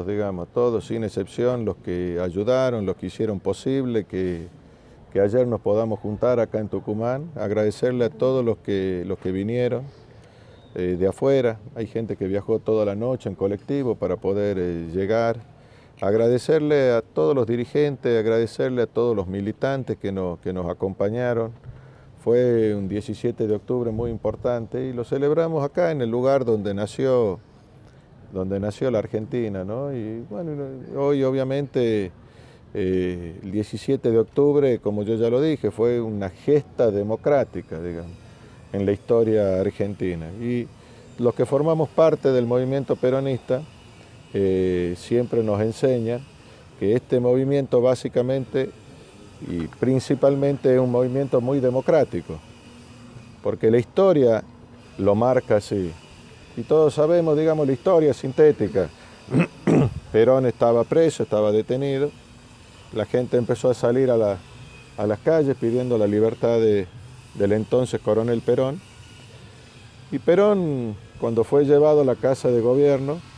digamos, todos sin excepción, los que ayudaron, los que hicieron posible que ayer nos podamos juntar acá en Tucumán, agradecerle a todos los que vinieron de afuera, hay gente que viajó toda la noche en colectivo para poder llegar, agradecerle a todos los dirigentes, agradecerle a todos los militantes que nos acompañaron. Fue un 17 de octubre muy importante y lo celebramos acá en el lugar donde nació la Argentina, ¿no? Y bueno, hoy obviamente el 17 de octubre, como yo ya lo dije, fue una gesta democrática, digamos, en la historia argentina. Y los que formamos parte del movimiento peronista siempre nos enseñan que este movimiento básicamente y principalmente es un movimiento muy democrático, porque la historia lo marca así. Y todos sabemos, digamos, la historia sintética. Perón estaba preso, estaba detenido, la gente empezó a salir a las calles pidiendo la libertad del entonces coronel Perón. Y Perón, cuando fue llevado a la casa de gobierno,